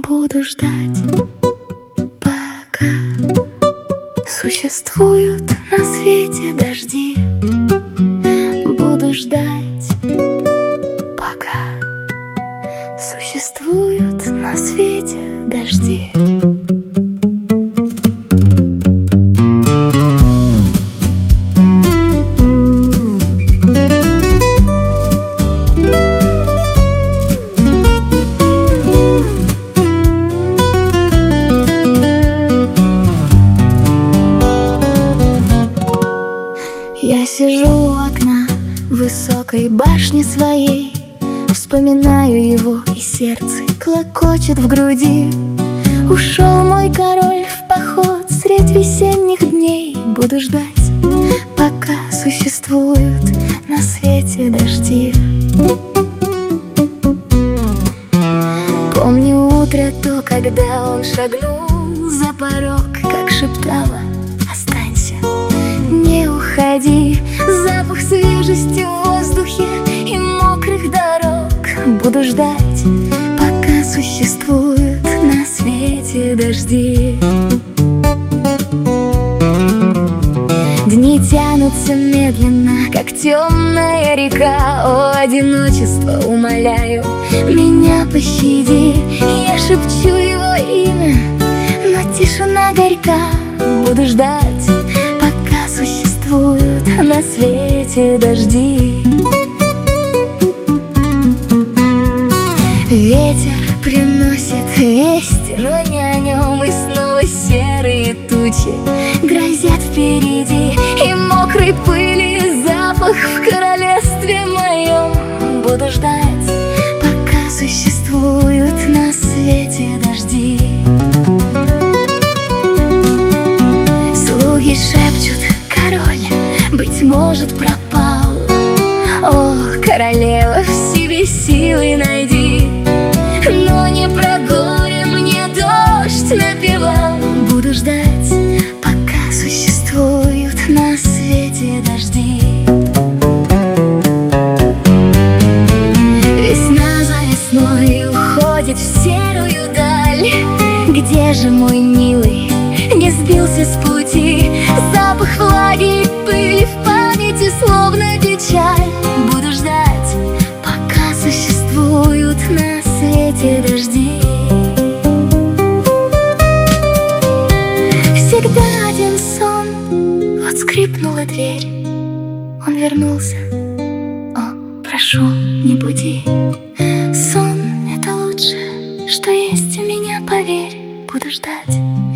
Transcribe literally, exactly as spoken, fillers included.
Буду ждать, пока существуют на свете дожди. Буду ждать, пока существуют на свете дожди. Я сижу у окна высокой башни своей, вспоминаю его, и сердце клокочет в груди. Ушел мой король в поход средь весенних дней. Буду ждать, пока существуют на свете дожди. Помню утро то, когда он шагнул за порог, как шептала: останься, не уходи. Запах свежести в воздухе и мокрых дорог. Буду ждать, пока существуют на свете дожди. Дни тянутся медленно, как темная река. О, одиночество, умоляю, меня пощади. Я шепчу его имя, но тишина горька. Буду ждать, пока существуют на свете дожди. Ветер приносит вести, но не о нем. И снова серые тучи грозят впереди, и мокрой пыли запах в королевстве моем. Буду ждать, пока существуют на свете дожди. Слуги шепчут: король, быть может, пропал. О, королева, в себе силы найди. Но не про горе мне дождь напевал. Буду ждать, пока существуют на свете дожди. Весна за весной уходит в серую даль. Где же мой милый, не сбился с пути? Запах влаги и пыли в памяти, словно печаль. Буду ждать, пока существуют на свете дожди. Всегда один сон. Вот скрипнула дверь, он вернулся. О, прошу, не буди. Сон — это лучшее, что есть у меня, поверь. Буду ждать,